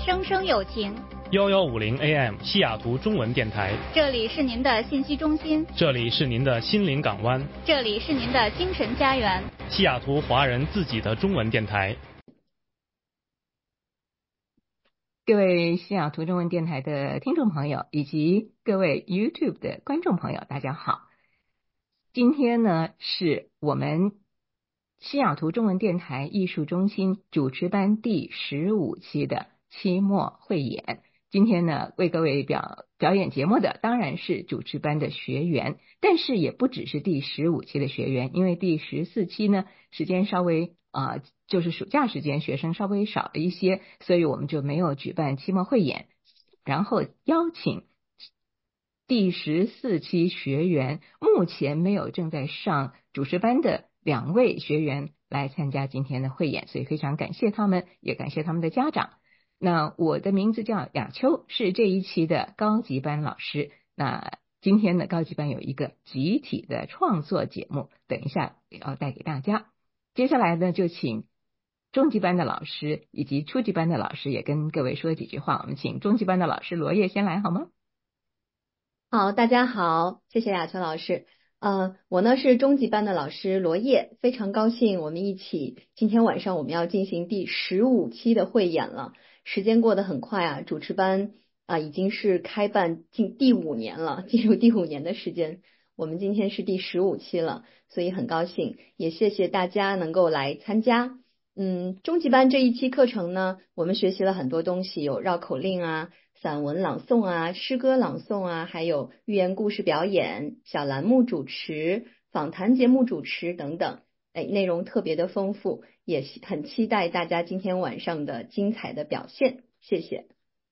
声声有情。 1150 AM 西雅图中文电台， 这里是您的信息中心， 这里是您的心灵港湾， 这里是您的精神家园， 西雅图华人自己的中文电台。 各位西雅图中文电台的听众朋友，以及各位 YouTube 的观众朋友，大家好。今天呢，是我们西雅图中文电台艺术中心主持班第15期的期末汇演。今天呢，为各位表演节目的当然是主持班的学员，但是也不只是第15期的学员，因为第14期呢，时间稍微就是暑假时间学生稍微少了一些，所以我们就没有举办期末汇演，然后邀请第14期学员目前没有正在上主持班的2位学员来参加今天的汇演，所以非常感谢他们，也感谢他们的家长。那我的名字叫雅秋，是这一期的高级班老师。那今天的高级班有一个集体的创作节目，等一下要带给大家。接下来呢，就请中级班的老师以及初级班的老师也跟各位说几句话。我们请中级班的老师罗烨先来好吗？ 好，大家好，谢谢雅秋老师。我呢是中级班的老师罗烨，非常高兴我们一起今天晚上我们要进行第15期的汇演了。时间过得很快啊，主持班已经是开办进第5年了，进入第5年的时间。我们今天是第15期了，所以很高兴，也谢谢大家能够来参加。中级班这一期课程呢，我们学习了很多东西，有绕口令啊、散文朗诵啊、诗歌朗诵啊，还有寓言故事表演、小栏目主持、访谈节目主持等等，内容特别的丰富，也很期待大家今天晚上的精彩的表现。谢谢。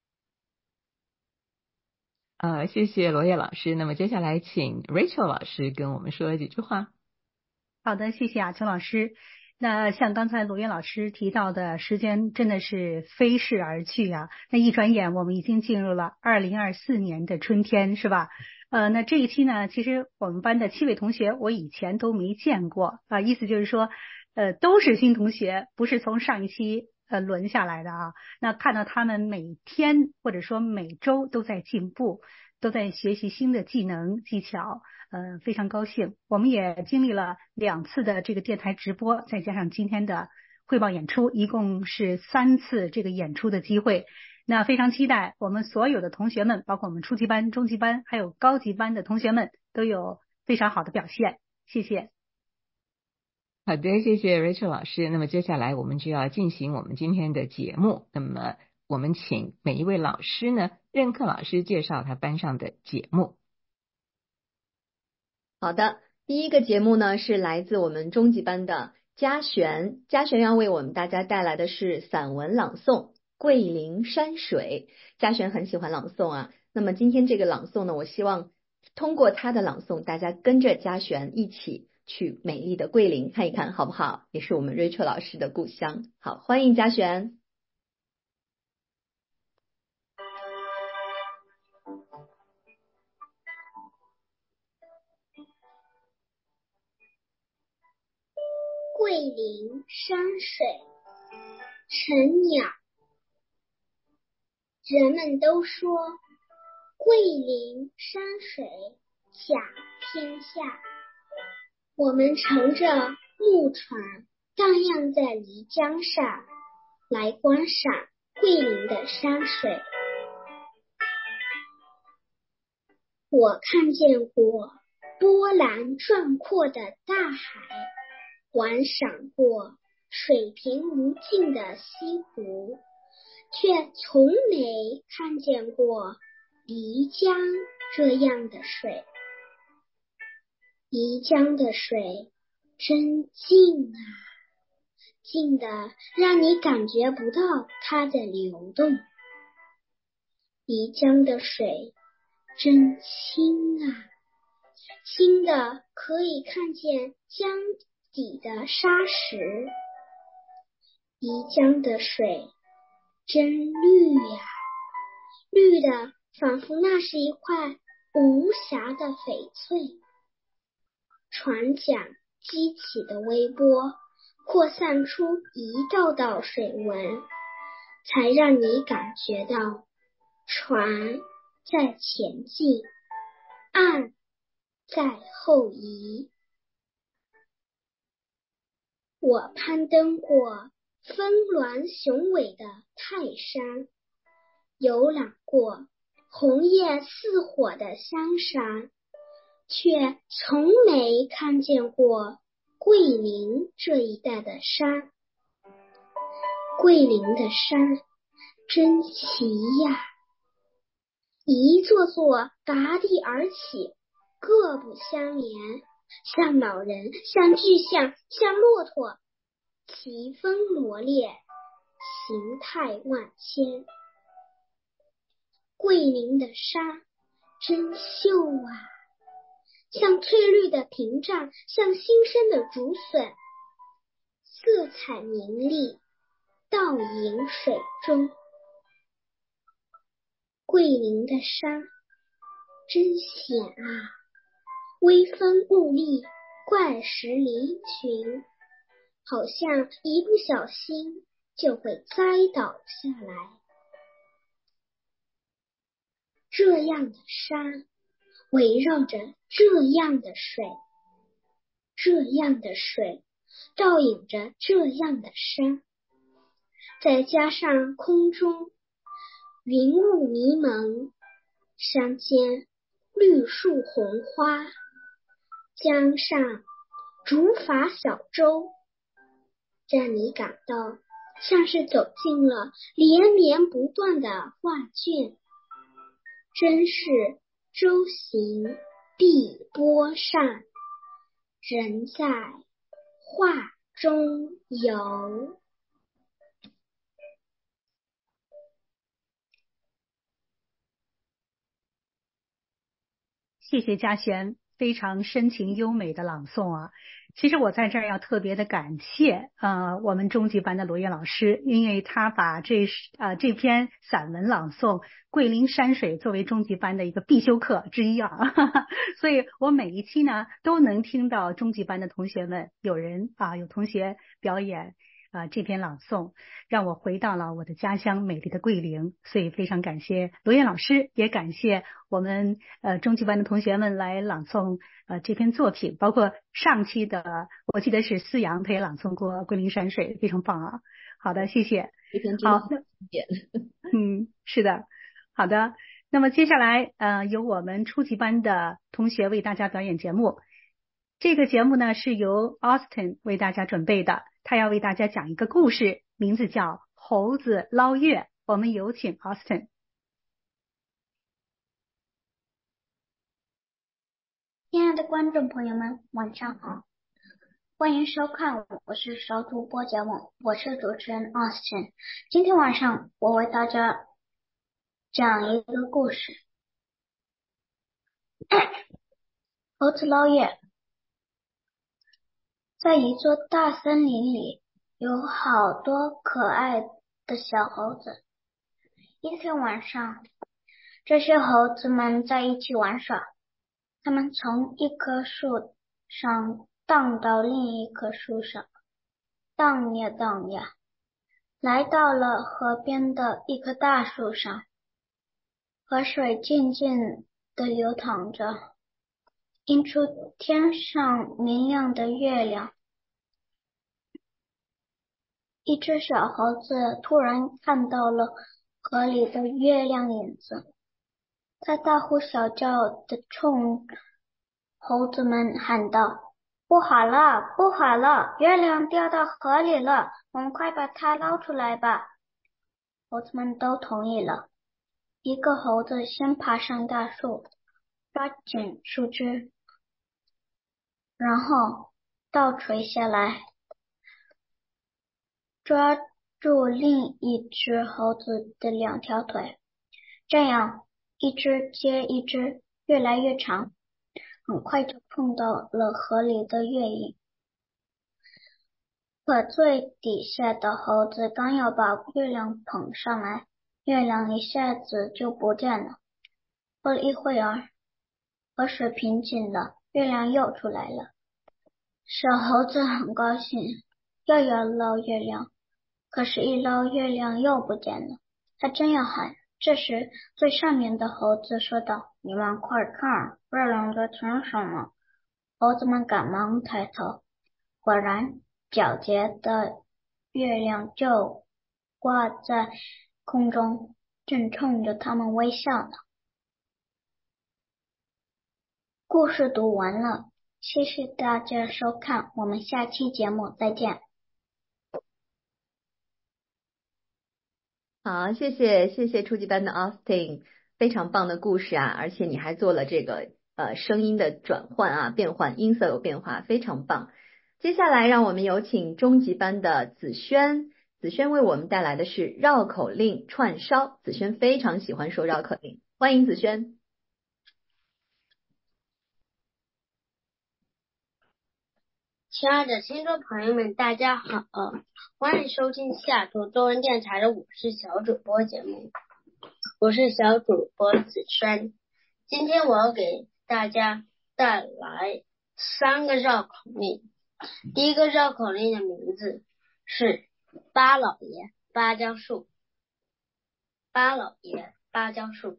谢谢罗烨老师。那么接下来请 Rachel 老师跟我们说几句话。 好的，谢谢雅秋老师。那像刚才罗烨老师提到的，时间真的是飞逝而去啊！那一转眼，我们已经进入了2024年的春天，是吧？那这一期呢，其实我们班的7位同学，我以前都没见过啊，意思就是说，都是新同学，不是从上一期轮下来的啊。那看到他们每天或者说每周都在进步，都在学习新的技能技巧。非常高兴，我们也经历了2次的这个电台直播，再加上今天的汇报演出，一共是3次这个演出的机会。那非常期待我们所有的同学们，包括我们初级班、中级班还有高级班的同学们都有非常好的表现。谢谢。 好的，谢谢 Rachel 老师。那么接下来我们就要进行我们今天的节目。那么我们请每一位老师呢，任课老师介绍他班上的节目。 好的，第一个节目呢是来自我们中级班的嘉璇要为我们大家带来的是散文朗诵《桂林山水》。嘉璇很喜欢朗诵啊，那么今天这个朗诵呢，我希望通过他的朗诵，大家跟着嘉璇一起去美丽的桂林看一看，好不好？也是我们 Rachel 老师的故乡。好，欢迎嘉璇。 桂林山水，陈鸟。人们都说桂林山水甲天下，我们乘着木船荡漾在漓江上，来观赏桂林的山水。我看见过波澜壮阔的大海，观赏过水平无尽的西湖，却从没看见过漓江这样的水。漓江的水真静啊，静得让你感觉不到它的流动。漓江的水真清啊，清的可以看见江底的沙石。漓江的水真绿呀，绿的仿佛那是一块无瑕的翡翠。船桨激起的微波扩散出一道道水纹， 才让你感觉到船在前进，岸在后移。我攀登过峰峦雄伟的泰山，游览过红叶似火的香山，却从没看见过桂林这一带的山。桂林的山真奇呀，一座座拔地而起，各不相连，像老人，像巨象，像骆驼，奇峰罗列，形态万千。桂林的山真秀啊，像翠绿的屏障，像新生的竹笋，色彩明丽，倒影水中。桂林的山真险啊，微风兀立，怪石嶙峋，好像一不小心就会栽倒下来。这样的山围绕着这样的水，这样的水倒影着这样的山，再加上空中云雾迷蒙，山间绿树红花，江上竹筏小舟，让你感到像是走进了连绵不断的画卷，真是舟行碧波上，人在画中游。 谢谢嘉璇，非常深情优美的朗诵啊！其实我在这儿要特别的感谢我们中级班的罗烨老师，因为他把这篇散文朗诵《桂林山水》作为中级班的一个必修课之一啊，所以我每一期呢都能听到中级班的同学们有同学表演这篇朗诵，让我回到了我的家乡美丽的桂林，所以非常感谢罗烨老师，也感谢我们中级班的同学们来朗诵这篇作品，包括上期的我记得是思阳，他也朗诵过《桂林山水》，非常棒啊！好的，谢谢。 这篇真的很经典。 是的，好的。那么接下来由我们初级班的同学为大家表演节目。这个节目呢是由 Austin 为大家准备的，他要为大家讲一个故事，名字叫《猴子捞月》。我们有请 Austin。 亲爱的观众朋友们，晚上好，欢迎收看我是熟读播节目，我是主持人 Austin。今天晚上我为大家讲一个故事，猴子捞月。在一座大森林里，有好多可爱的小猴子。一天晚上，这些猴子们在一起玩耍，他们从一棵树上荡到另一棵树上，荡呀荡呀，来到了河边的一棵大树上。河水静静地流淌着，映出天上明亮的月亮。一只小猴子突然看到了河里的月亮影子，它大呼小叫地冲猴子们喊道：不好了，不好了，月亮掉到河里了，我们快把它捞出来吧。猴子们都同意了。一个猴子先爬上大树，抓紧树枝，然后倒垂下来，抓住另一只猴子的两条腿，这样一只接一只，越来越长，很快就碰到了河里的月影。可最底下的猴子刚要把月亮捧上来，月亮一下子就不见了。过了一会儿，河水平静了，月亮又出来了。小猴子很高兴，又要捞月亮， 可是，一捞月亮又不见了。他正要喊，这时最上面的猴子说道：“你们快看，月亮在天上呢！”猴子们赶忙抬头，果然皎洁的月亮就挂在空中，正冲着他们微笑呢。故事读完了，谢谢大家收看，我们下期节目再见。 好，谢谢初级班的 Austin， 非常棒的故事啊，而且你还做了这个声音的转换啊，变换，音色有变化，非常棒。接下来让我们有请中级班的子轩，子轩为我们带来的是绕口令串烧，子轩非常喜欢说绕口令，欢迎子轩。 亲爱的听众朋友们，大家好，欢迎收听西雅图中文电台的我是小主播节目，我是小主播子轩。今天我要给大家带来3个绕口令。第一个绕口令的名字是巴老爷芭蕉树。巴老爷芭蕉树。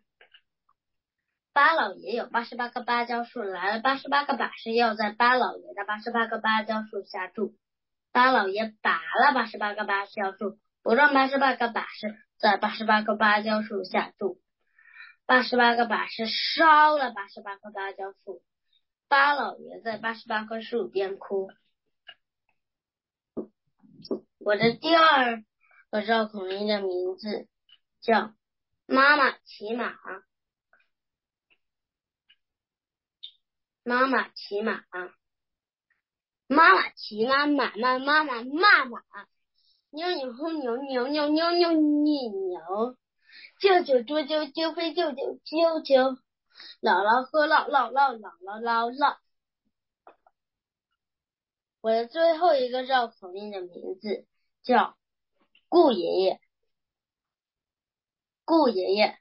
巴老爷有88棵芭蕉树，来了88个把式，要在巴老爷的88个芭蕉树下住。巴老爷拔了88个芭蕉树，不让88个把式在88个芭蕉树下住。88个把式烧了88棵芭蕉树，巴老爷在88棵树边哭。我的第2个绕口令的名字叫妈妈骑马。妈妈骑马，妈妈骑马，妈妈妈妈骂马，牛牛吼牛牛牛牛牛牛，舅舅猪舅舅飞舅舅舅舅，姥姥喝姥姥姥姥姥姥姥。我的最后一个绕口令的名字叫顾爷爷。顾爷爷，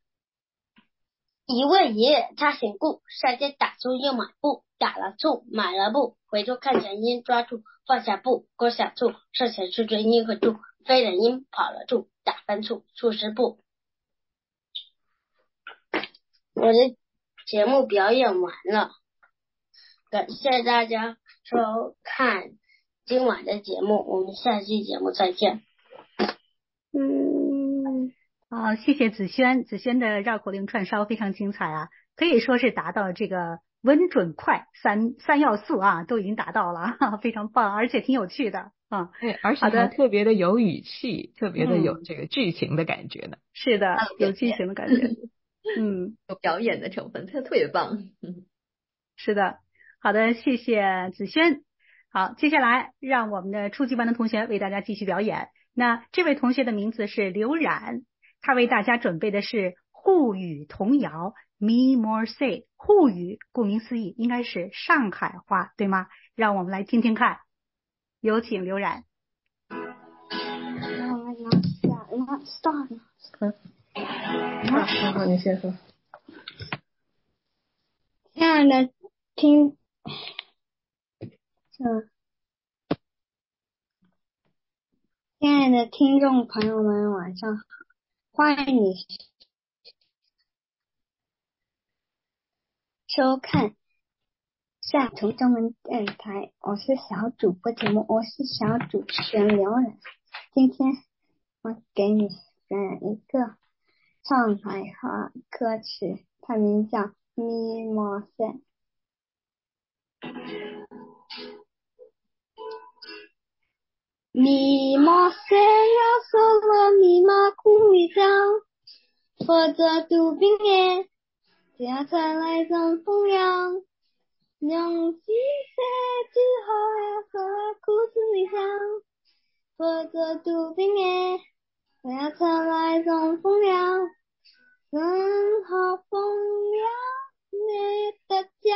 一位爷爷他姓顾，上街打醋又买布，打了醋买了布，回头看见鹰抓住，放下布搁下醋，上前去追鹰和猪，飞了鹰跑了猪，打翻醋醋是布。我的节目表演完了，感谢大家收看今晚的节目，我们下期节目再见。 好，谢谢子轩，子轩的绕口令串烧非常精彩啊，可以说是达到这个稳准快三要素啊，都已经达到了，非常棒，而且挺有趣的啊。 对，而且还特别的有语气，特别的有这个剧情的感觉呢。 是的，有剧情的感觉。 有表演的成分，特别棒。 是的，好的，谢谢子轩。好，接下来让我们的初级班的同学为大家继续表演。那这位同学的名字是刘冉，他为大家准备的是沪语童谣 Me More Say。 沪语顾名思义应该是上海话，对吗？让我们来听听看，有请刘冉。 好，你先说。亲爱的听众朋友们，晚上好，欢迎你收看西雅图中文电台，我是小主播节目，我是小主持人刘冉。今天我给你表演一个上海话歌曲，它名叫《咪莫塞》。咪莫塞要说了咪马苦一张，或者杜宾耶，家传来种风凉。用几岁之后要说了裤子一张，或者杜宾耶，家传来种风凉。正好风凉你的江，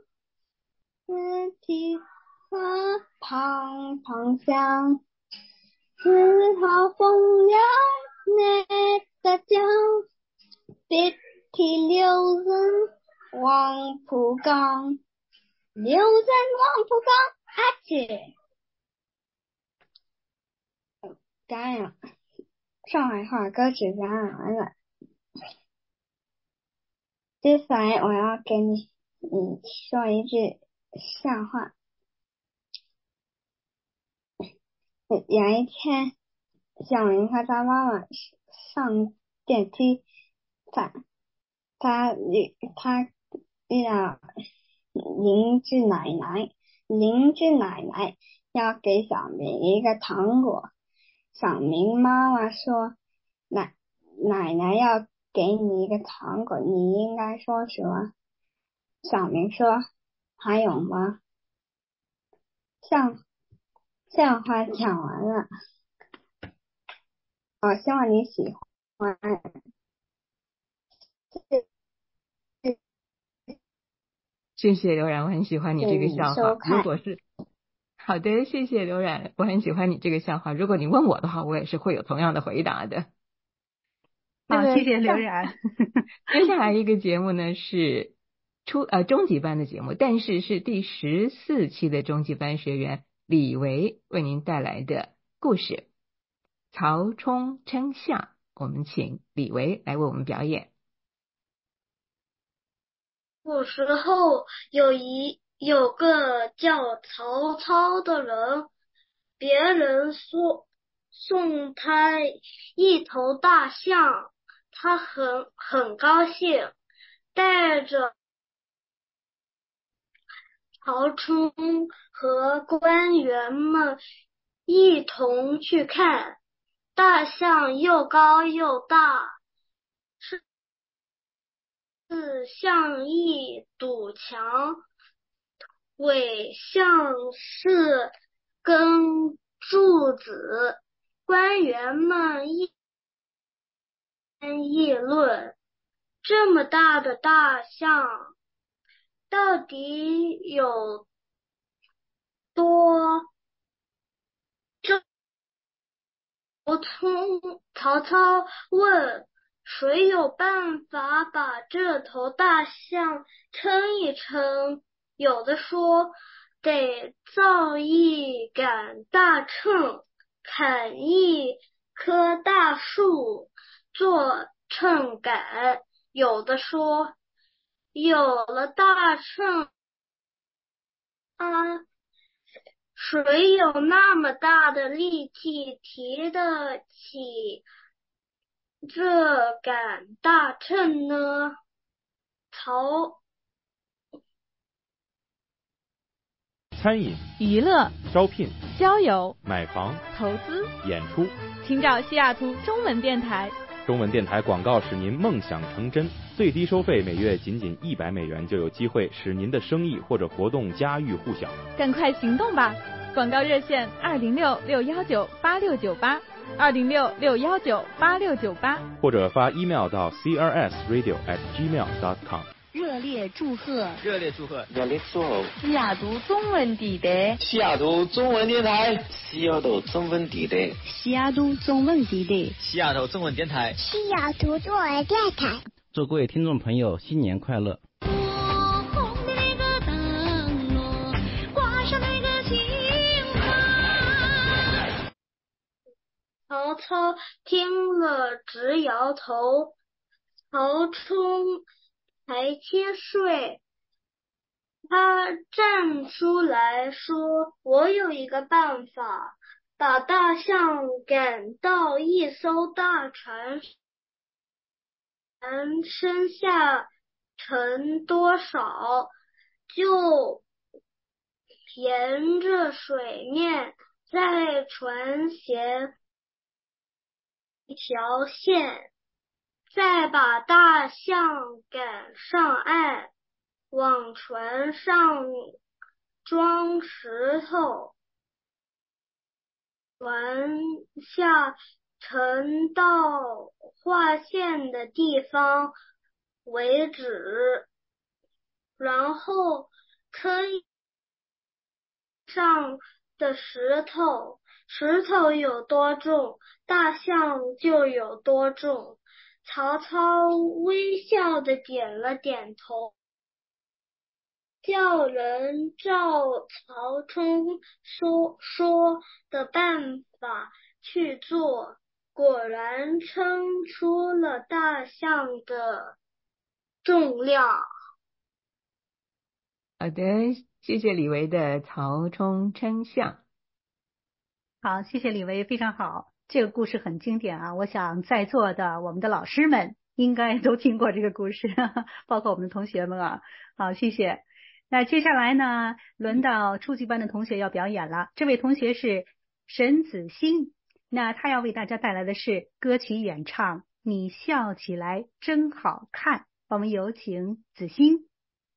体花胖胖香，正好风凉你的江，别提留人望浦江，留人望浦江，阿姐。 上海话歌曲展览完了。接下来我要给你说一句笑话。有一天，小明和他妈妈上电梯，他遇到邻居奶奶，邻居奶奶要给小明一个糖果。小明妈妈说，奶奶要给你一个糖果，你应该说什么？小明说，还有吗？笑话讲完了。希望你喜欢。 谢谢刘冉，我很喜欢你这个笑话。如果是好的，谢谢刘冉，我很喜欢你这个笑话。如果你问我的话，我也是会有同样的回答的。 好，谢谢刘冉。 接下来一个节目呢是中级班的节目，但是是第14期的中级班学员李维为您带来的故事《曹冲称象》，我们请李维来为我们表演。 古时候有个叫曹操的人，别人送他一头大象，他很高兴，带着曹冲和官员们一同去看。大象又高又大，是像一堵墙，尾像是根柱子。官员们议论，这么大的大象到底有多重？曹操问，谁有办法把这头大象称一称？有的说，得造一杆大秤，砍一棵大树做秤杆。有的说，有了大秤谁有那么大的力气提得起这杆大秤呢？ 餐饮、 娱乐、 招聘、 交友、 买房、 投资、 演出， 请找西雅图中文电台。 中文电台广告使您梦想成真，最低收费每月仅$100就有机会使您的生意或者活动家喻户晓。 赶快行动吧！广告热线206-619-8698，206-619-8698， 或者发 email 到 crsradio@gmail.com。 热烈祝贺西雅图中文电台， 西雅图中文电台， 西雅图中文电台， 西雅图中文电台， 西雅图中文电台， 西雅图中文电台。 祝各位听众朋友新年快乐！ 曹操听了直摇头，曹冲才7岁，他站出来说，我有一个办法，把大象赶到一艘大船，身下沉多少，就沿着水面在船舷一条线，再把大象赶上岸，往船上装石头，船下沉到划线的地方为止，然后可以上的石头有多重，大象就有多重。曹操微笑的点了点头，叫人照曹冲说的办法去做，果然称出了大象的重量。 好的，谢谢李维的曹冲称象。 好，谢谢李维，非常好，这个故事很经典啊，我想在座的我们的老师们应该都听过这个故事，包括我们的同学们啊。好，谢谢。那接下来呢，轮到初级班的同学要表演了，这位同学是沈子欣，那他要为大家带来的是歌曲演唱《你笑起来真好看》，我们有请子欣。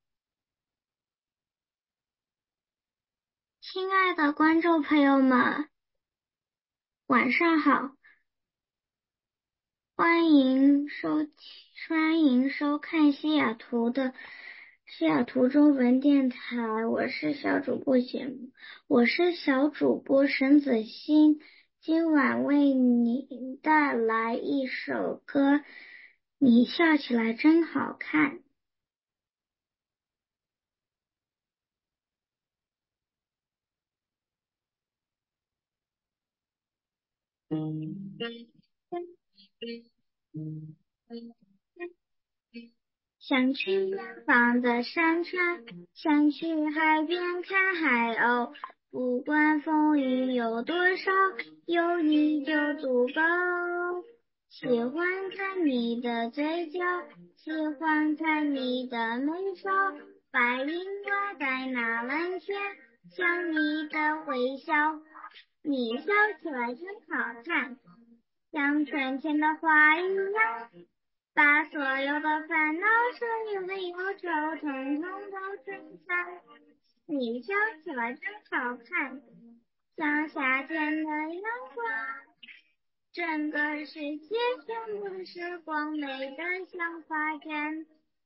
亲爱的观众朋友们，晚上好，欢迎收看西雅图中文电台，我是小主播沈子欣，今晚为你带来一首歌《你笑起来真好看》。想去远方的山川，想去海边看海鸥，不管风雨有多少，有你就足够。喜欢看你的嘴角，喜欢看你的眉梢，白云挂在那蓝天，像你的微笑。你笑起来真好看，像春天的花一样，把所有的烦恼、所有的忧愁统统都吹散。你笑起来真好看，像夏天的阳光，整个世界全部的时光美得像画卷。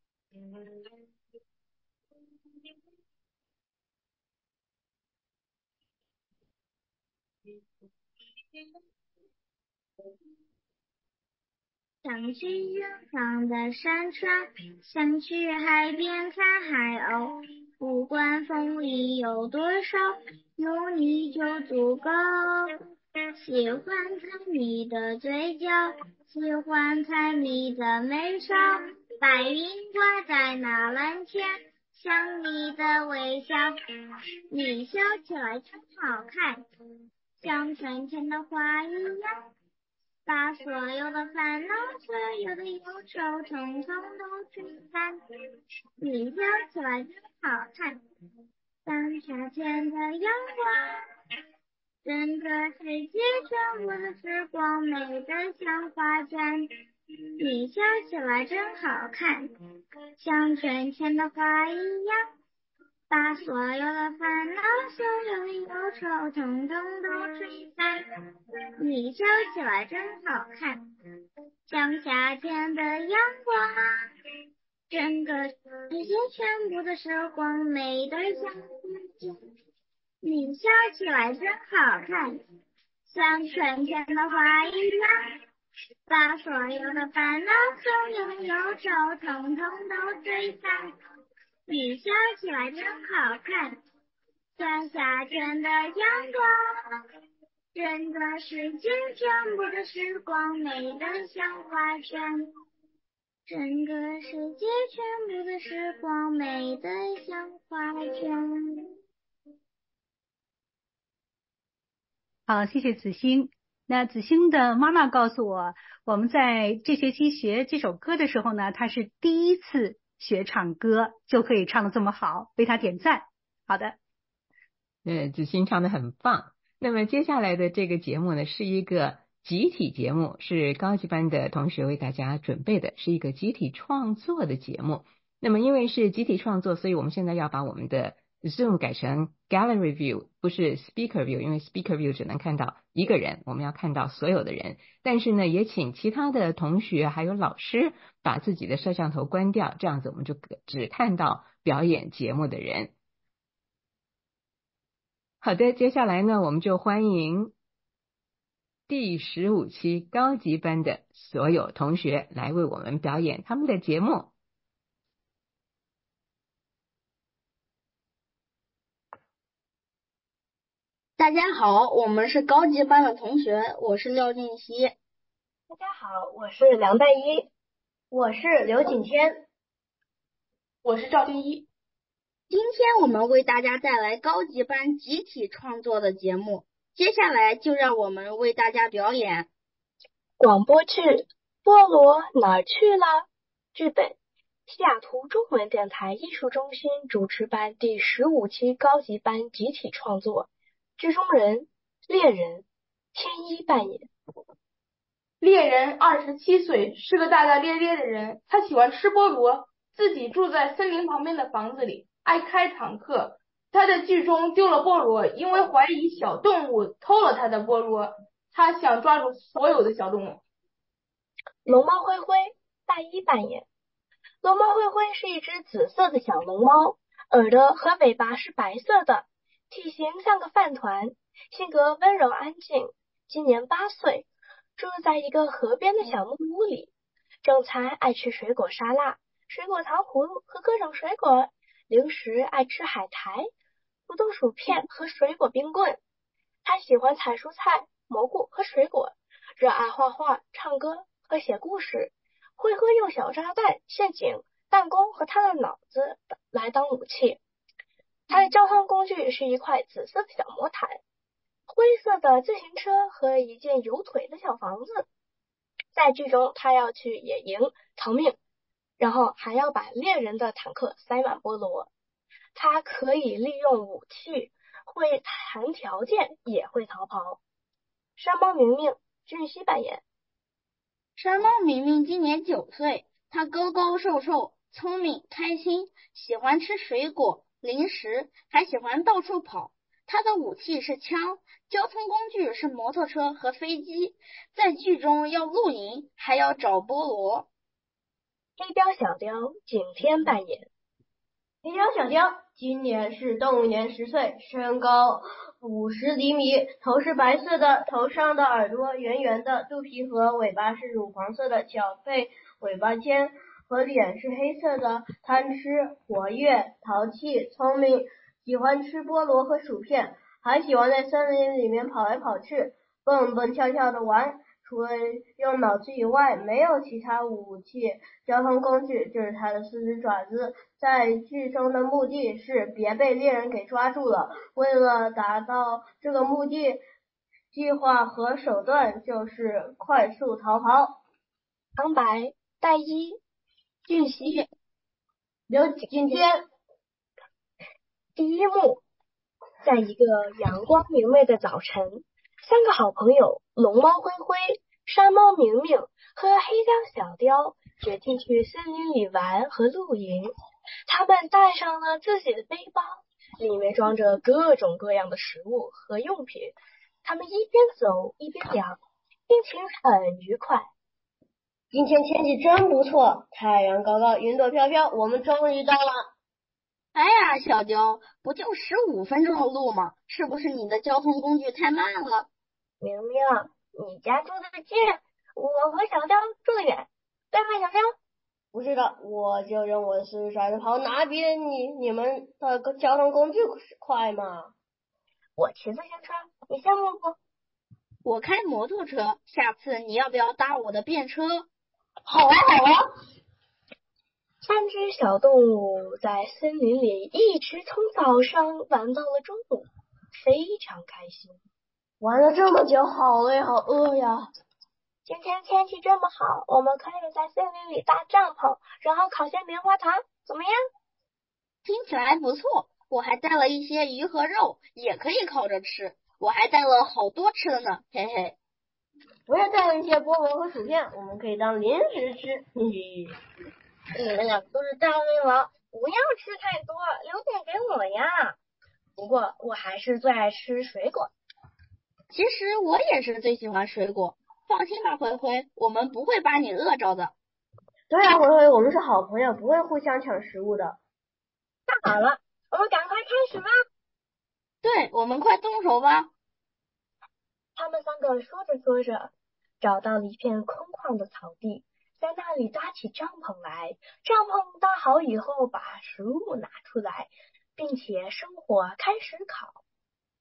想去远方的山川，想去海边看海鸥，不管风雨有多少，有你就足够。喜欢看你的嘴角，喜欢看你的眉梢，白云挂在那蓝天，像你的微笑。你笑起来真好看，像春天的花一样，把所有的烦恼、所有的忧愁统统都吹散。你笑起来真好看，像夏天的阳光，整个世界全部的时光美得像画卷。你笑起来真好看，像春天的花一样，把所有的烦恼、所有的忧愁统统都吹散。你笑起来真好看，像夏天的阳光，整个世界全部的时光美得像风景。你笑起来真好看，像春天的花一样，把所有的烦恼、所有的忧愁统统都吹散。你笑起来真好看，像夏天的阳光，整个世界全部的时光美得像画卷。整个世界全部的时光美得像画卷。 好，谢谢子欣。那子欣的妈妈告诉我，我们在这学期学这首歌的时候呢，她是第一次学唱歌，就可以唱得这么好，为她点赞。好的， 子欣唱得很棒。那么接下来的这个节目呢，是一个集体节目，是高级班的同学为大家准备的，是一个集体创作的节目。那么因为是集体创作，所以我们现在要把我们的 Zoom 改成 Gallery View， 不是 Speaker View， 因为 Speaker View 只能看到一个人，我们要看到所有的人。但是呢，也请其他的同学还有老师把自己的摄像头关掉，这样子我们就只看到表演节目的人。好的，接下来呢，我们就欢迎第15期高级班的所有同学来为我们表演他们的节目。 大大家好，我们是高级班的同学，我是廖俊熙。 大家好，我是梁黛一， 我是刘景天， 我是赵丁一。 今天我们为大家带来高级班集体创作的节目，接下来就让我们为大家表演广播剧《菠萝哪儿去了》剧本，西雅图中文电台艺术中心主持班第15期高级班集体创作，剧中人猎人天一扮演。 猎人27岁，是个大大咧咧的人，他喜欢吃菠萝，自己住在森林旁边的房子里，爱开坦克。他在剧中丢了菠萝，因为怀疑小动物偷了他的菠萝，他想抓住所有的小动物。 龙猫灰灰，大一扮演。龙猫灰灰是一只紫色的小龙猫，耳朵和尾巴是白色的，体型像个饭团，性格温柔安静，今年8岁，住在一个河边的小木屋里。正餐爱吃水果沙拉、水果糖葫芦和各种水果，零食爱吃海苔、土豆薯片和水果冰棍。他喜欢采蔬菜、蘑菇和水果，热爱画画、唱歌和写故事，会用小炸弹、陷阱、弹弓和他的脑子来当武器。他的交通工具是一块紫色的小魔毯、灰色的自行车和一件有腿的小房子。在剧中，他要去野营逃命，然后还要把猎人的坦克塞满菠萝。他可以利用武器，会谈条件，也会逃跑。山猫明明，俊熙扮演。 山猫明明今年9岁，他高高瘦瘦，聪明开心，喜欢吃水果、零食，还喜欢到处跑。他的武器是枪，交通工具是摩托车和飞机，在剧中要露营，还要找菠萝。 黑雕小雕，景天扮演。 黑雕小雕今年是动物年10岁，身高50厘米，头是白色的，头上的耳朵圆圆的，肚皮和尾巴是乳黄色的，脚背、尾巴尖和脸是黑色的，贪吃、活跃、淘气、聪明，喜欢吃菠萝和薯片，还喜欢在森林里面跑来跑去，蹦蹦跳跳的玩。除了用脑子以外，没有其他武器。交通工具就是他的4只爪子。在剧中的目的是别被猎人给抓住了。为了达到这个目的，计划和手段就是快速逃跑。 旁白：黛一、俊熙、 刘景天。 第一幕，在一个阳光明媚的早晨，3个好朋友龙猫灰灰、山猫明明和黑雕小雕决定去森林里玩和露营。他们带上了自己的背包，里面装着各种各样的食物和用品。他们一边走一边聊，心情很愉快。 今天天气真不错，太阳高高，云朵飘飘，我们终于到了。 哎呀，小雕，不就15分钟的路吗？是不是你的交通工具太慢了？ 明明，你家住得近，我和小雕住得远，对吗，小雕？ 不是的，我就用我的4只爪子跑，哪比你们的交通工具快嘛？ 我骑自行车，你羡慕不？ 我开摩托车，下次你要不要搭我的便车？ 好啊，好啊。 3只小动物在森林里一直从早上玩到了中午，非常开心。 玩了这么久，好累好饿呀。 今天天气这么好，我们可以在森林里搭帐篷，然后烤些棉花糖，怎么样？ 听起来不错，我还带了一些鱼和肉，也可以烤着吃。我还带了好多吃的呢，嘿嘿。 我也带了一些菠萝和薯片，我们可以当零食吃，嘿嘿。 你们俩都是大胃王，不要吃太多，留点给我呀。不过我还是最爱吃水果。 其实我也是最喜欢水果，放心吧，灰灰，我们不会把你饿着的。 对啊，灰灰，我们是好朋友，不会互相抢食物的。 太好了，我们赶快开始吧。 对，我们快动手吧。 他们3个说着说着，找到了一片空旷的草地，在那里搭起帐篷来。帐篷搭好以后，把食物拿出来，并且生火开始烤。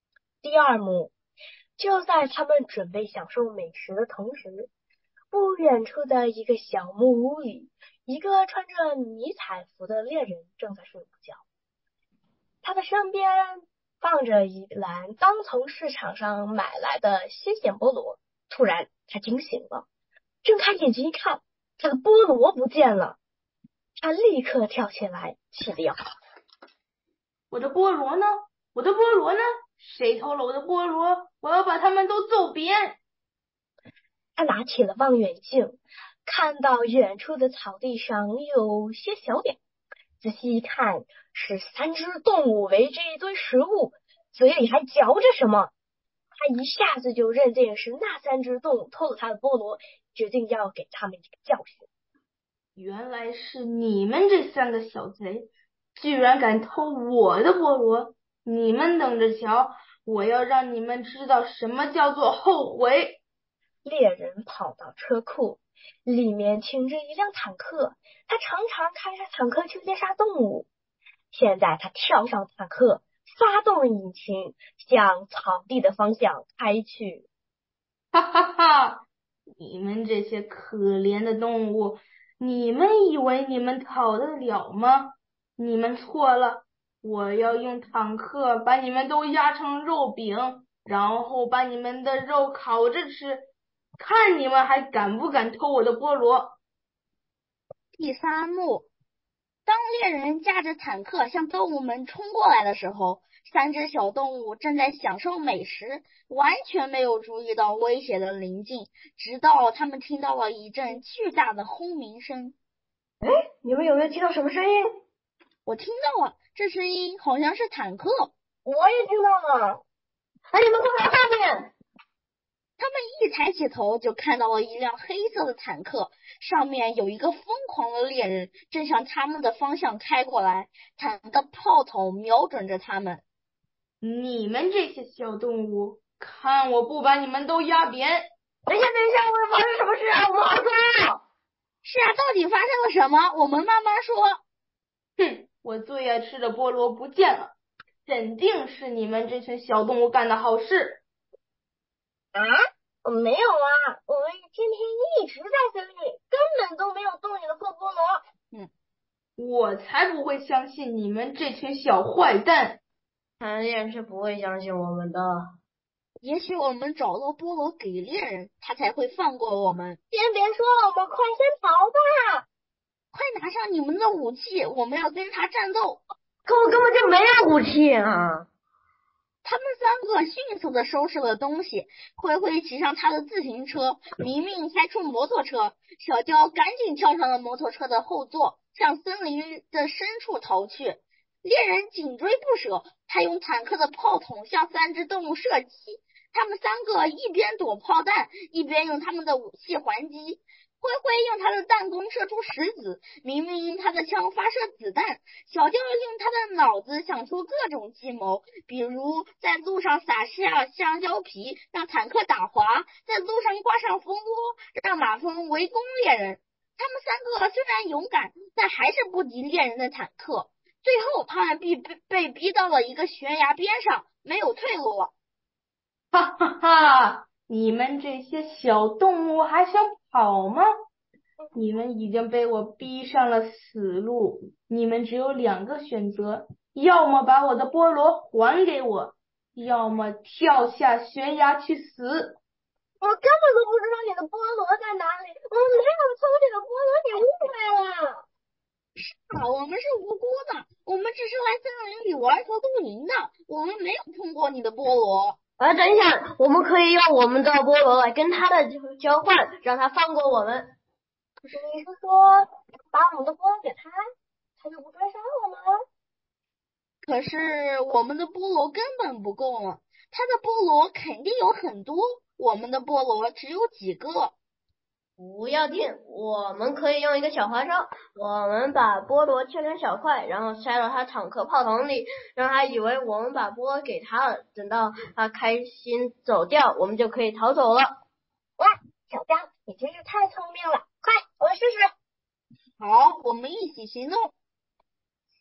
第二幕，就在他们准备享受美食的同时，不远处的一个小木屋里，一个穿着迷彩服的猎人正在睡午觉。他的身边放着一篮刚从市场上买来的新鲜菠萝。突然他惊醒了，睁开眼睛一看，他的菠萝不见了。他立刻跳起来，气得要死。 我的菠萝呢？我的菠萝呢？谁偷了我的菠萝？我要把他们都揍扁！ 他拿起了望远镜，看到远处的草地上有些小点，仔细一看，是3只动物围着一堆食物，嘴里还嚼着什么。他一下子就认定是那3只动物偷了他的菠萝，决定要给他们一个教训。 原来是你们这3个小贼，居然敢偷我的菠萝！你们等着瞧，我要让你们知道什么叫做后悔！ 猎人跑到车库，里面停着一辆坦克，他常常开着坦克去猎杀动物。现在他跳上坦克，发动引擎，向草地的方向开去。 哈哈哈！你们这些可怜的动物，你们以为你们逃得了吗？你们错了，我要用坦克把你们都压成肉饼，然后把你们的肉烤着吃，看你们还敢不敢偷我的菠萝。 第3幕，当猎人驾着坦克向动物们冲过来的时候，3只小动物正在享受美食，完全没有注意到威胁的临近，直到他们听到了一阵巨大的轰鸣声。 哎，你们有没有听到什么声音？ 我听到了，这声音好像是坦克。 我也听到了。 哎，你们快看后面！ 他们一抬起头，就看到了一辆黑色的坦克，上面有一个疯狂的猎人，正向他们的方向开过来，坦克炮筒瞄准着他们。 你们这些小动物，看我不把你们都压扁！ 等一下，我们发生什么事啊？我们好重要！ 是啊，到底发生了什么？我们慢慢说。 哼，我最爱吃的菠萝不见了，肯定是你们这群小动物干的好事。 啊？没有啊，我们今天一直在森林里，根本都没有动你的破菠萝。 我才不会相信你们这群小坏蛋。 看猎人是不会相信我们的。 也许我们找到菠萝给猎人，他才会放过我们。 先别说了，我们快先逃吧！ 快拿上你们的武器，我们要跟他战斗。 可我根本就没有武器啊！ 他们3个迅速地收拾了东西，灰灰骑上他的自行车，明明开出摩托车，小娇赶紧跳上了摩托车的后座，向森林的深处逃去。猎人紧追不舍，他用坦克的炮筒向3只动物射击，他们3个一边躲炮弹，一边用他们的武器还击。灰灰用他的弹弓射出石子，明明用他的枪发射子弹。小娇用他的脑子想出各种计谋，比如在路上撒下香蕉皮，让坦克打滑；在路上挂上蜂窝，让马蜂围攻猎人。他们3个虽然勇敢，但还是不敌猎人的坦克。最后，他们被逼到了一个悬崖边上，没有退路了。 哈哈哈！你们这些小动物还想跑吗？你们已经被我逼上了死路，你们只有2个选择，要么把我的菠萝还给我，要么跳下悬崖去死。 我根本都不知道你的菠萝在哪里，我没有偷你的菠萝，你误会了。 是啊，我们是无辜的，我们只是来森林里玩和露营的，我们没有碰过你的菠萝。 等一下，我们可以用我们的菠萝来跟他的交换，让他放过我们。 可是你是说把我们的菠萝给他，他就不追杀我们了？ 可是我们的菠萝根本不够了，他的菠萝肯定有很多，我们的菠萝只有几个。 不要紧，我们可以用一个小花烧，我们把菠萝切成小块，然后塞到他坦克炮筒里，让他以为我们把菠萝给他了，等到他开心走掉，我们就可以逃走了。 哇，小娇，你真是太聪明了，快，我们试试。 好，我们一起行动。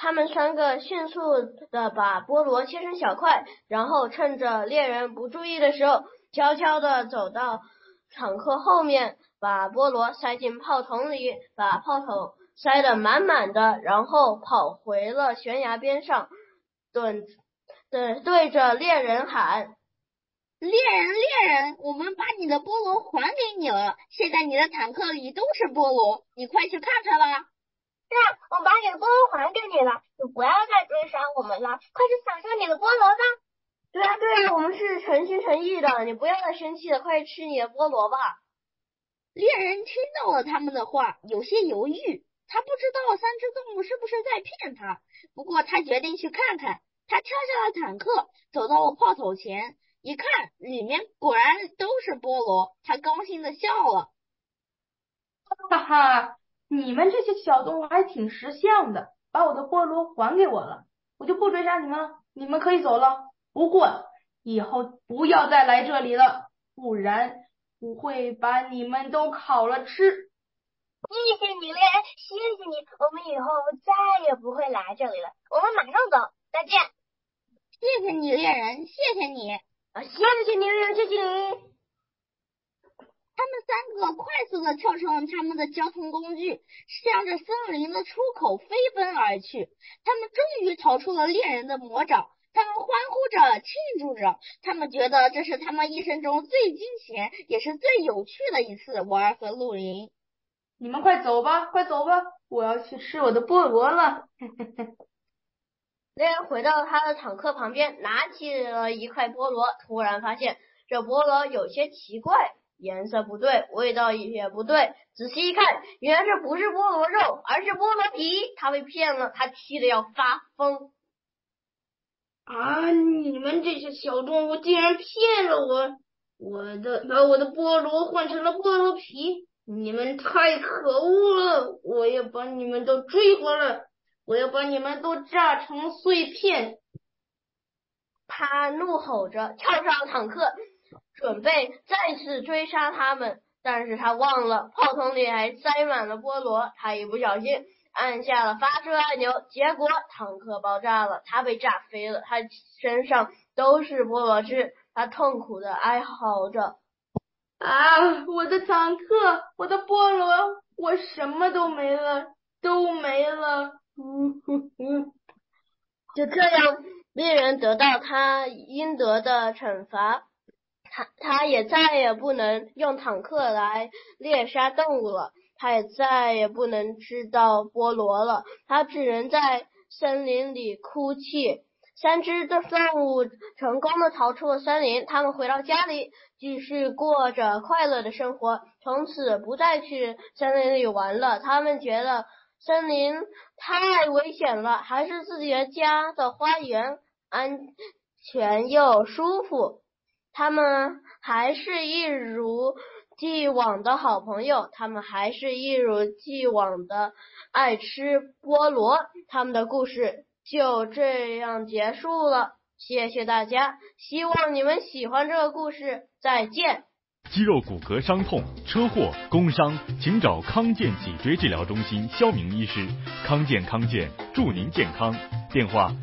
他们3个迅速的把菠萝切成小块，然后趁着猎人不注意的时候，悄悄的走到坦克后面，把菠萝塞进炮筒里，把炮筒塞得满满的，然后跑回了悬崖边上，对着猎人喊： 猎人，我们把你的菠萝还给你了，现在你的坦克里都是菠萝，你快去看看吧。 是啊，我把你的菠萝还给你了，你不要再追杀我们了，快去享受你的菠萝吧。 对啊，我们是诚心诚意的，你不要再生气了，快吃你的菠萝吧。 猎人听到了他们的话，有些犹豫，他不知道3只动物是不是在骗他，不过他决定去看看。他跳下了坦克，走到了炮筒前，一看里面果然都是菠萝，他高兴的笑了。 哈哈，你们这些小动物还挺识相的，把我的菠萝还给我了，我就不追杀你们了，你们可以走了。不过以后不要再来这里了，不然我会把你们都烤了吃。 谢谢你，猎人，谢谢你，我们以后再也不会来这里了，我们马上走，再见。 谢谢你，猎人，谢谢你。 谢谢你，猎人，谢谢你。 他们3个快速的跳上了他们的交通工具，向着森林的出口飞奔而去。他们终于逃出了猎人的魔爪，他们欢呼着庆祝着，他们觉得这是他们一生中最惊险也是最有趣的一次玩和露营。 你们快走吧，我要去吃我的菠萝了。 猎人回到他的坦克旁边，拿起了一块菠萝，突然发现这菠萝有些奇怪，颜色不对，味道也不对，仔细一看，原来这不是菠萝肉，而是菠萝皮，他被骗了，他气得要发疯。 啊！你们这些小动物竟然骗了我！把我的菠萝换成了菠萝皮，你们太可恶了！我要把你们都追回来，我要把你们都炸成碎片！ 他怒吼着跳上坦克，准备再次追杀他们，但是他忘了炮筒里还塞满了菠萝，他一不小心按下了发射按钮，结果坦克爆炸了，他被炸飞了，他身上都是菠萝汁，他痛苦的哀嚎着： 啊，我的坦克，我的菠萝，我什么都没了，都没了。 就这样，猎人得到他应得的惩罚，他也再也不能用坦克来猎杀动物了，他也再也不能吃到菠萝了，他只能在森林里哭泣。3只的动物成功的逃出了森林，他们回到家里，继续过着快乐的生活，从此不再去森林里玩了。他们觉得森林太危险了，还是自己的家的花园安全又舒服。他们还是一如既往的好朋友，他们还是一如既往的爱吃菠萝。他们的故事就这样结束了，谢谢大家，希望你们喜欢这个故事，再见。 肌肉骨骼伤痛、车祸、工伤，请找康健脊椎治疗中心肖明医师。康健，祝您健康。电话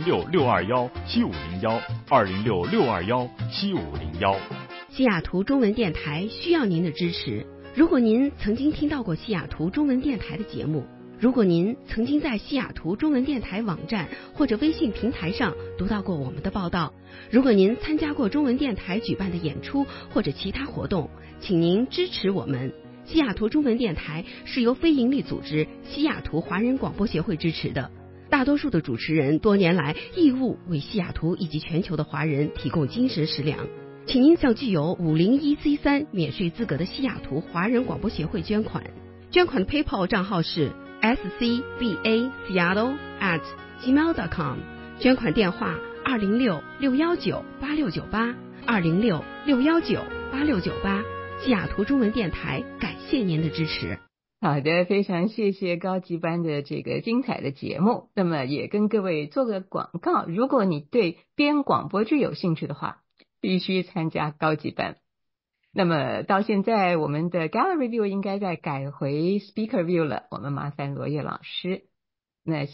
206-621-7501，206-621-7501。 西雅图中文电台需要您的支持。如果您曾经听到过西雅图中文电台的节目，如果您曾经在西雅图中文电台网站或者微信平台上读到过我们的报道，如果您参加过中文电台举办的演出或者其他活动，请您支持我们。西雅图中文电台是由非营利组织西雅图华人广播协会支持的，大多数的主持人多年来义务为西雅图以及全球的华人提供精神食粮。请您向具有501C3免税资格的西雅图华人广播协会捐款，捐款的 PayPal 账号是scbaseattle@gmail.com， 捐款电话206-619-8698 206-619-8698。西雅图中文电台感谢您的支持。 好的，非常谢谢高级班的这个精彩的节目。那么也跟各位做个广告，如果你对编广播剧有兴趣的话，必须参加高级班。那么到现在我们的 Gallery View 应该在改回 Speaker View 了，我们麻烦罗烨老师。那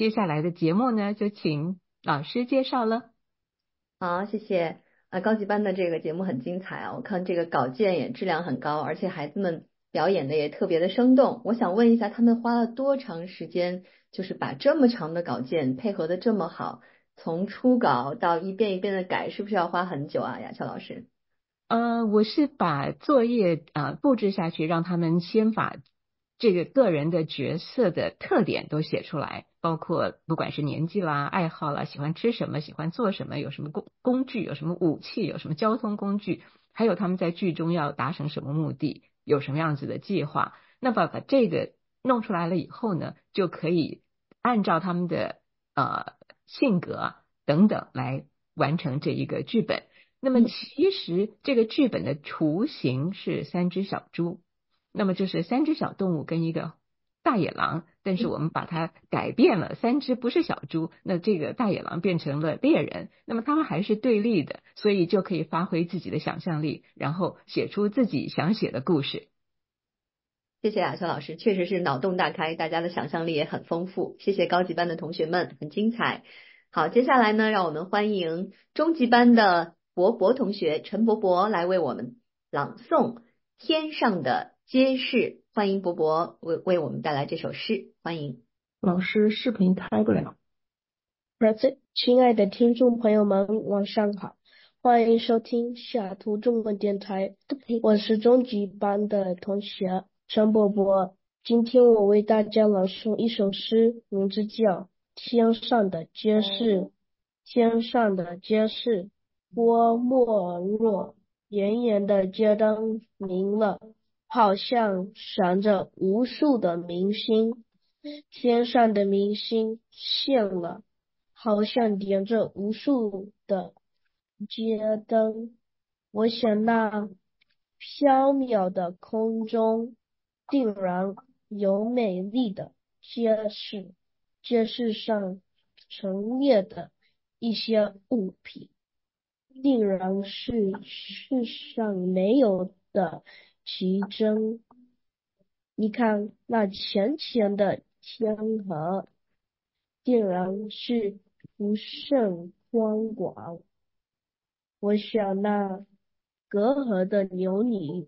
接下来的节目呢，就请老师介绍了。 好，谢谢。高级班的这个节目很精彩啊，我看这个稿件也质量很高，而且孩子们表演的也特别的生动。我想问一下，他们花了多长时间，就是把这么长的稿件配合的这么好，从初稿到一遍一遍的改，是不是要花很久啊，雅乔老师？ 我是把作业布置下去，让他们先把这个个人的角色的特点都写出来，包括不管是年纪啦、爱好啦、喜欢吃什么、喜欢做什么、有什么工具、有什么武器、有什么交通工具，还有他们在剧中要达成什么目的、有什么样子的计划。那把这个弄出来了以后呢，就可以按照他们的性格等等来完成这一个剧本。那么其实这个剧本的雏形是3只小猪，那么就是3只小动物跟一个大野狼，但是我们把它改变了，3只不是小猪，那这个大野狼变成了猎人，那么他们还是对立的，所以就可以发挥自己的想象力，然后写出自己想写的故事。 谢谢雅乔老师，确实是脑洞大开，大家的想象力也很丰富。谢谢高级班的同学们，很精彩。好，接下来呢，让我们欢迎中级班的博博同学陈博博来为我们朗诵《天上的街市》。欢迎博博为我们带来这首诗，欢迎。 老师视频开不了。亲爱的听众朋友们，晚上好，欢迎收听西雅图中文电台，我是中级班的同学陈博博。今天我为大家朗诵一首诗，名字叫《天上的街市》。天上的街市，波没落，炎炎的街灯明了，好像闪着无数的明星。天上的明星现了，好像点着无数的街灯。我想那缥缈的空中定然有美丽的街市，街市上陈列的一些物品定然是世上没有的奇珍。你看那浅浅的天河定然是不甚宽广。我想那隔河的牛女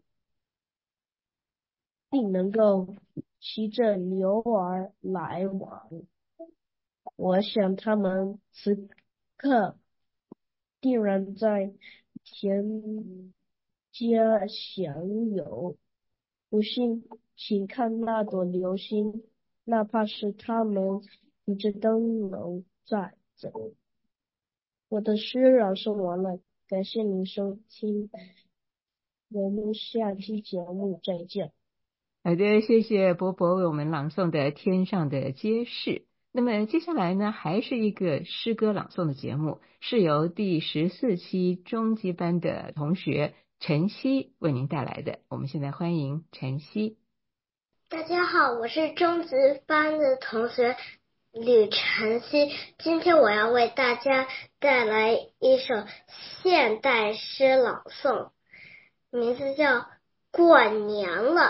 定能够骑着牛儿来往。我想他们此刻定然在田间享有。不信请看那朵流星，哪怕是他们一直灯笼在走。我的诗朗诵完了，感谢您收听，我们下期节目再见。 好的，谢谢博博为我们朗诵的《天上的街市》。那么接下来呢，还是一个诗歌朗诵的节目，是由第14期中级班的同学陈曦为您带来的。我们现在欢迎陈曦。 大家好，我是中级班的同学吕晨曦。今天我要为大家带来一首现代诗朗诵，名字叫《过年了》。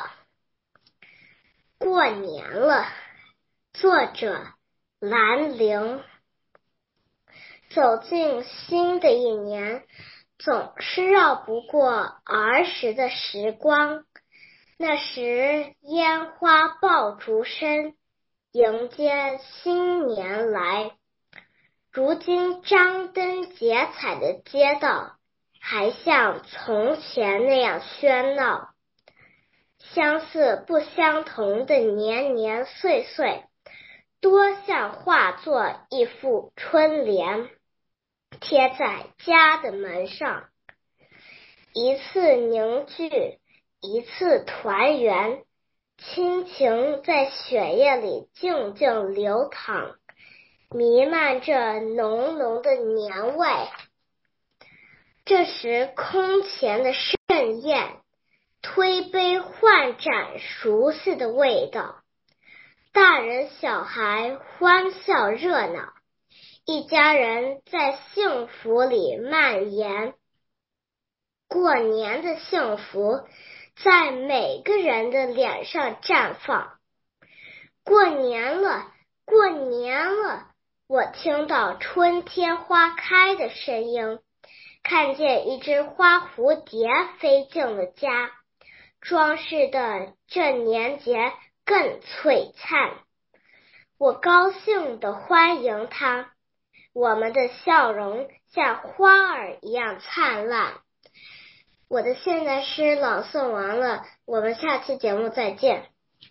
过年了，作者兰陵。走进新的一年，总是绕不过儿时的时光。那时烟花爆竹声，迎接新年来。如今张灯结彩的街道，还像从前那样喧闹。相似不相同的年年岁岁，多像化作一副春联，贴在家的门上。一次凝聚，一次团圆，亲情在血液里静静流淌，弥漫着浓浓的年味。这时空前的盛宴，推杯换盏熟悉的味道，大人小孩欢笑热闹，一家人在幸福里蔓延。过年的幸福在每个人的脸上绽放。过年了， 过年了，我听到春天花开的声音，看见一只花蝴蝶飞进了家，装饰的这年节更璀璨。我高兴地欢迎它，我们的笑容像花儿一样灿烂。我的现代诗朗诵完了，我们下期节目再见。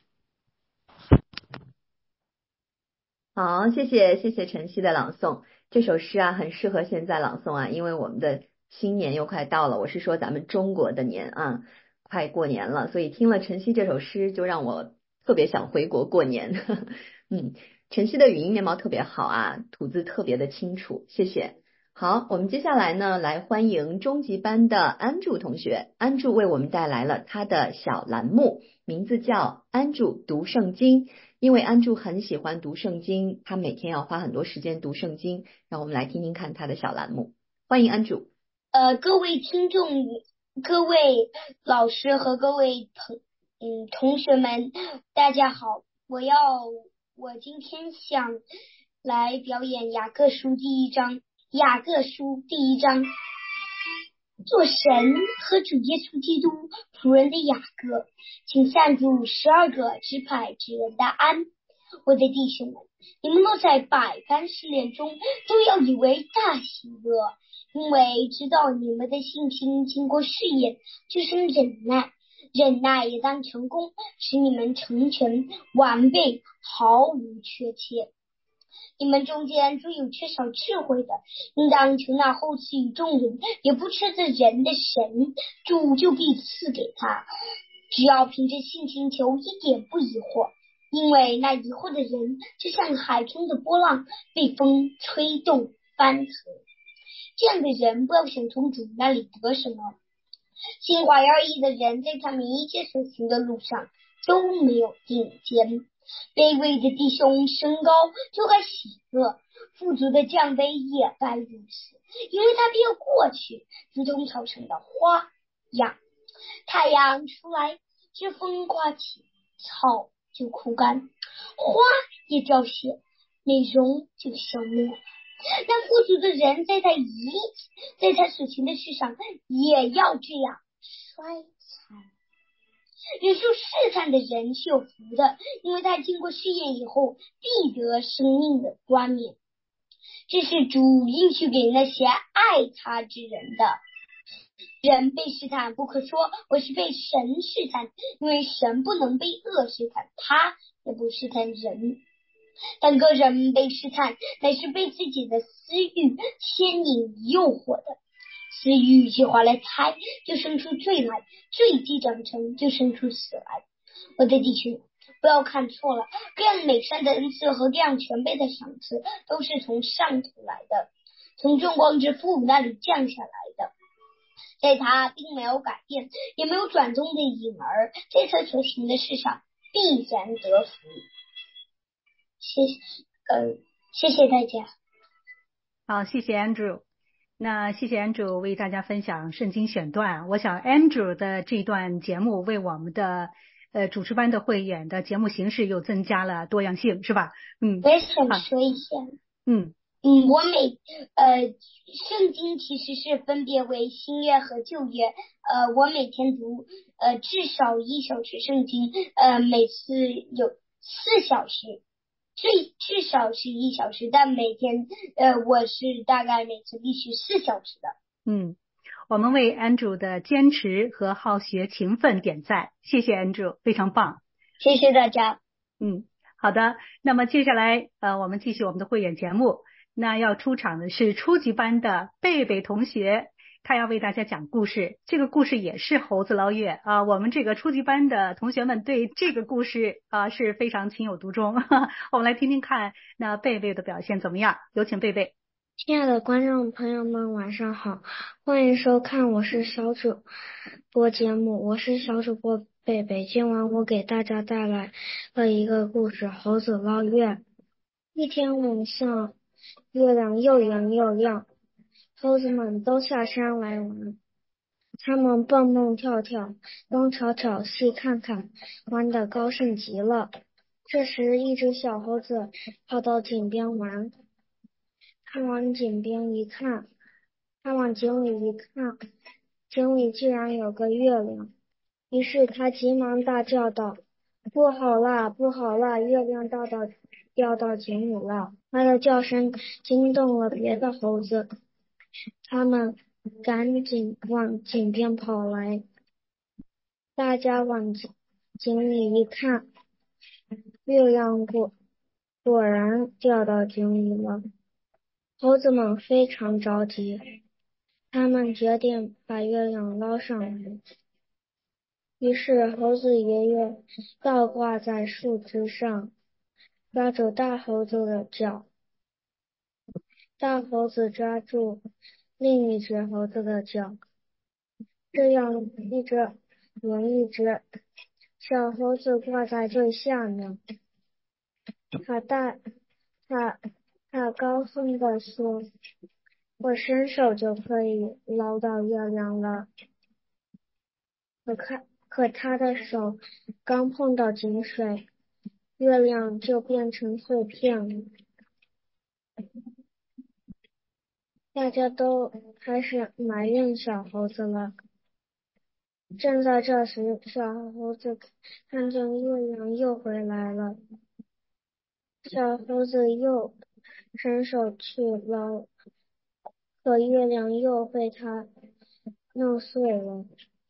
好，谢谢晨曦的朗诵。这首诗啊，很适合现在朗诵啊，因为我们的新年又快到了，我是说咱们中国的年啊，快过年了，所以听了晨曦这首诗，就让我特别想回国过年。晨曦的语音面貌特别好啊，吐字特别的清楚，谢谢。好，我们接下来呢，来欢迎中级班的安柱同学。安柱为我们带来了他的小栏目，名字叫安柱读圣经。因为安柱很喜欢读圣经，他每天要花很多时间读圣经，让我们来听听看他的小栏目。欢迎安柱。 各位听众、各位老师和各位同学们，大家好！我今天想来表演雅各书第一章。做神和主耶稣基督仆人的雅各，请赞助12个支派之人的安。我的弟兄们，你们若在百般试炼中，都要以为大喜乐，因为知道你们的信心经过试验，就生忍耐。忍耐也当成功，使你们成全完备，毫无缺欠。你们中间诸有缺少智慧的，应当求那厚赐与众人，也不斥责人的神，主就必赐给他。只要凭着信心求，一点不疑惑，因为那疑惑的人就像海中的波浪，被风吹动翻腾。这样的人不要想从主那里得什么。心怀二意的人，在他们一切所行的路上都没有定见。卑微的弟兄升高就该喜乐，富足的降卑也该如此，因为他必要过去，如同草上的花样。太阳出来，这风刮起，草就枯干，花也凋谢，美容就消灭了。那富足的人在他所行的事上也要这样衰残。忍受试探的人是有福的，因为他经过试验以后必得生命的冠冕。这是主应许给那些爱他之人的。人被试探不可说我是被神试探，因为神不能被恶试探，他也不试探人。但个人被试探，乃是被自己的私欲牵引诱惑的。私欲计划来猜，就生出罪来；罪既长成，就生出死来。我的弟兄，不要看错了，各样美善的恩赐和各样全备的赏赐，都是从上头来的，从众光之父那里降下来的。在他并没有改变，也没有转动的影儿，在他所行的事上必然得福。谢谢大家。 好，谢谢 Andrew。那谢谢 Andrew 为大家分享圣经选段。我想 Andrew 的这段节目为我们的主持班的汇演的节目形式又增加了多样性，是吧？ 我也想说一下。我圣经其实是分别为新约和旧约。我每天读至少1小时圣经，每次有4小时。至少是1小时，但每天我是大概每次必须4小时的。 我们为 Andrew 的坚持和好学勤奋点赞，谢谢 Andrew， 非常棒， 谢谢大家。 好的，那么接下来我们继续我们的汇演节目。那要出场的是初级班的贝贝同学，他要为大家讲故事，这个故事也是猴子捞月啊！我们这个初级班的同学们对这个故事是非常情有独钟。我们来听听看，那贝贝的表现怎么样？有请贝贝。 亲爱的观众朋友们，晚上好，欢迎收看我是小主播节目，我是小主播贝贝。今晚我给大家带来了一个故事，猴子捞月。一天晚上，月亮又圆又亮，猴子们都下山来玩，他们蹦蹦跳跳，东瞧瞧西看看，玩得高兴极了。 这时，一只小猴子跑到井边玩，它往井里一看，井里居然有个月亮。于是它急忙大叫道：“不好啦，不好啦，月亮掉到井里了！”它的叫声惊动了别的猴子，它们赶紧往井边跑来。大家往井里一看，月亮果然掉到井里了。猴子们非常着急，他们决定把月亮捞上来。于是猴子爷爷倒挂在树枝上，抓住大猴子的脚，大猴子抓住另一只猴子的脚，这样一只连一只，小猴子挂在最下面。他高兴地说：“我伸手就可以捞到月亮了。”可他的手刚碰到井水，月亮就变成碎片了。大家都开始埋怨小猴子了。正在这时，小猴子看见月亮又回来了。小猴子又伸手去捞，可月亮又被它弄碎了。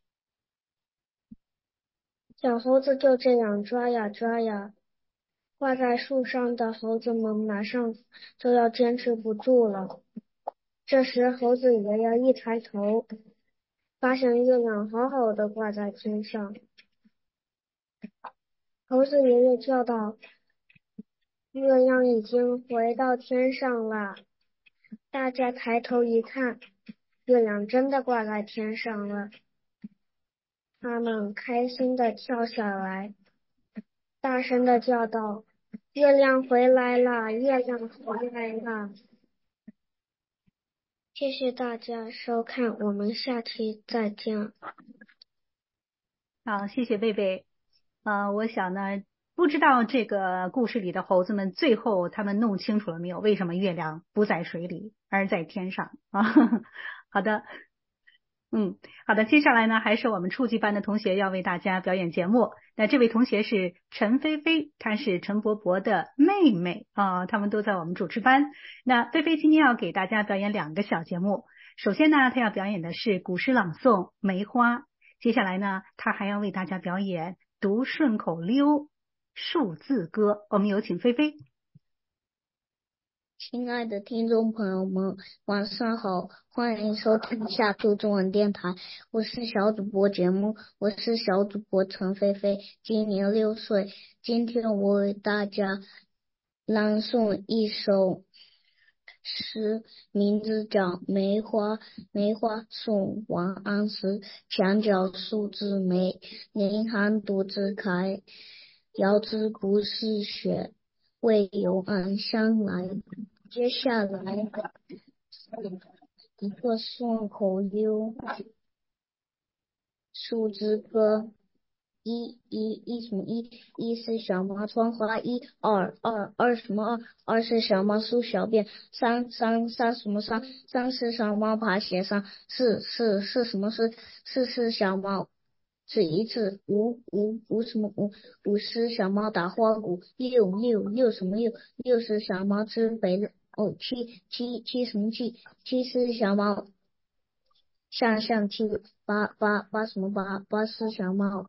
小猴子就这样抓呀抓呀，挂在树上的猴子们马上就要坚持不住了。这时猴子爷爷一抬头，发现月亮好好的挂在天上。猴子爷爷叫道：“月亮已经回到天上了。”大家抬头一看，月亮真的挂在天上了。他们开心地跳下来，大声地叫道：“月亮回来了，月亮回来了！”谢谢大家收看，我们下期再见。 好，谢谢贝贝。我想呢，不知道这个故事里的猴子们最后他们弄清楚了没有？为什么月亮不在水里，而在天上啊？好的。好的，接下来呢，还是我们初级班的同学要为大家表演节目。那这位同学是陈菲菲，她是陈伯伯的妹妹啊，他们都在我们主持班。那菲菲今天要给大家表演2个小节目。首先呢，她要表演的是古诗朗诵《梅花》，接下来呢，她还要为大家表演读顺口溜、数字歌。我们有请菲菲。 亲爱的听众朋友们，晚上好，欢迎收听下图中文电台，我是小主播陈菲菲，今年6岁。今天我为大家朗诵一首诗，名字叫《梅花》。梅花送王安石，墙角数枝梅，凌寒独自开。遥知不是雪，为有暗香来。接下来一个顺口溜，数字歌。一什么一是小猫穿花衣，二什么二是小猫梳小辫，三什么三是小猫爬鞋上，四什么四是小猫指一次，五什么五是小猫打花鼓，六什么六是小猫吃肥肉。七什么七是小猫上象棋，八什么八是小猫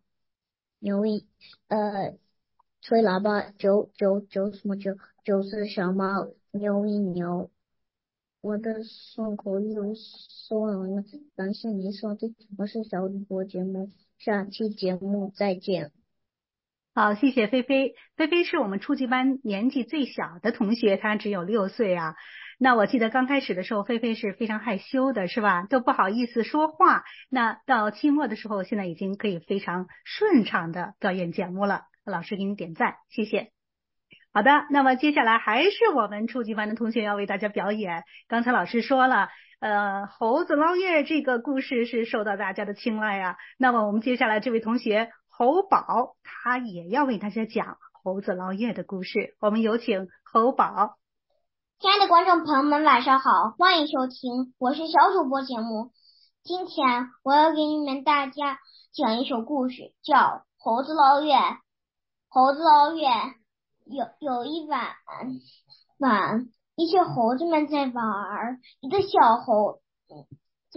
吹喇叭，九什么九是小猫牛一牛。我的顺口溜说完了，感谢您收听，我是小主播节目，下期节目再见。 好，谢谢菲菲。菲菲是我们初级班年纪最小的同学，她只有6岁啊。那我记得刚开始的时候，菲菲是非常害羞的，是吧？都不好意思说话。那到期末的时候，现在已经可以非常顺畅的表演节目了。老师给你点赞，谢谢。好的，那么接下来还是我们初级班的同学要为大家表演。刚才老师说了，猴子捞月这个故事是受到大家的青睐啊。那么我们接下来这位同学侯宝，他也要为大家讲猴子捞月的故事。我们有请侯宝。 亲爱的观众朋友们，晚上好，欢迎收听，我是小主播节目。今天我要给你们大家讲一首故事，叫《猴子捞月》。猴子捞月，有一晚，一些猴子们在玩，一个小猴子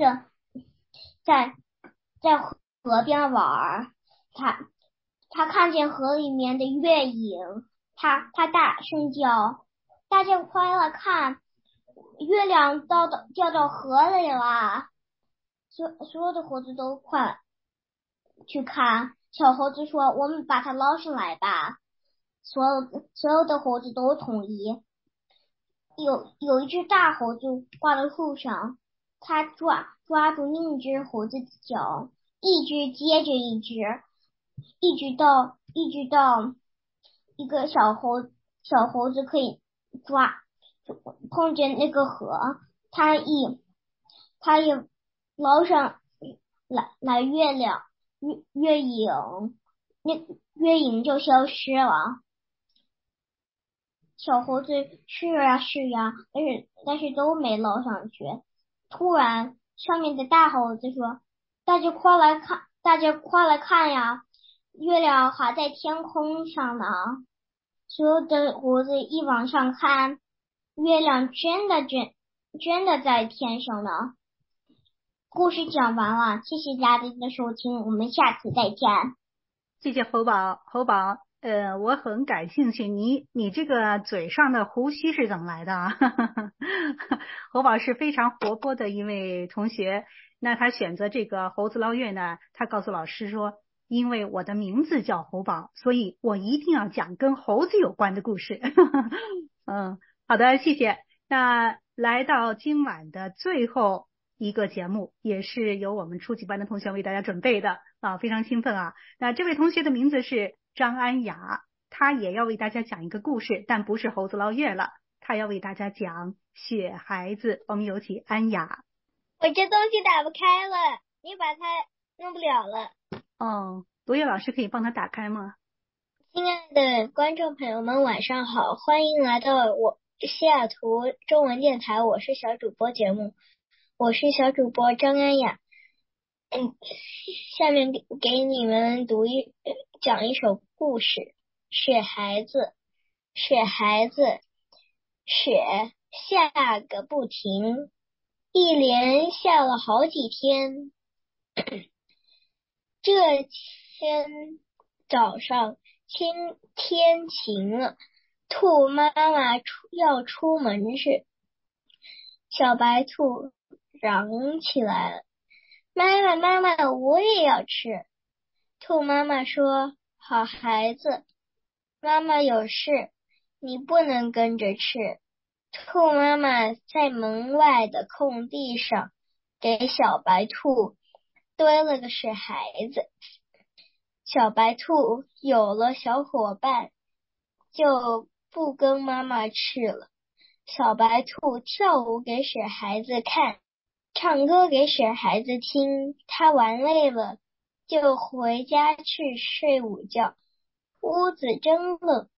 在河边玩，他看见河里面的月影，他大声叫：大家快来看，月亮掉到河里了！所有的猴子都快去看。小猴子说：我们把它捞上来吧。所有的猴子都同意。有一只大猴子挂在树上，它抓住另一只猴子的脚，一只接着一只，一直到一个小猴子可以碰见那个河，它一捞上来月亮月影，那月影就消失了。小猴子是呀，但是都没捞上去。突然，上面的大猴子说：大家快来看呀，月亮还在天空上呢！所有的猴子一往上看，月亮真的在天上呢。故事讲完了，谢谢大家的收听，我们下次再见。 谢谢侯宝。我很感兴趣，你这个嘴上的胡须是怎么来的啊？侯宝是非常活泼的一位同学，那他选择这个猴子捞月呢，他告诉老师说，因为我的名字叫侯宝，所以我一定要讲跟猴子有关的故事。好的，谢谢。那来到今晚的最后一个节目，也是由我们初级班的同学为大家准备的啊，非常兴奋啊。那这位同学的名字是张安雅，他也要为大家讲一个故事，但不是猴子捞月了，他要为大家讲雪孩子。我们有请安雅。 我这东西打不开了，你把它弄不了了。 罗叶老师可以帮他打开吗？ 亲爱的观众朋友们，晚上好，欢迎来到我西雅图中文电台，我是小主播节目，我是小主播张安雅。下面给你们讲一首故事，雪孩子。雪孩子，雪下个不停，一连下了好几天。这天早上天晴了，兔妈妈要出门时，小白兔嚷起来了：妈妈，我也要吃。兔妈妈说：好孩子，妈妈有事，你不能跟着吃。兔妈妈在门外的空地上给小白兔堆了个雪孩子。小白兔有了小伙伴，就不跟妈妈吃了。小白兔跳舞给雪孩子看，唱歌给雪孩子听，他玩累了就回家去睡午觉。屋子真冷，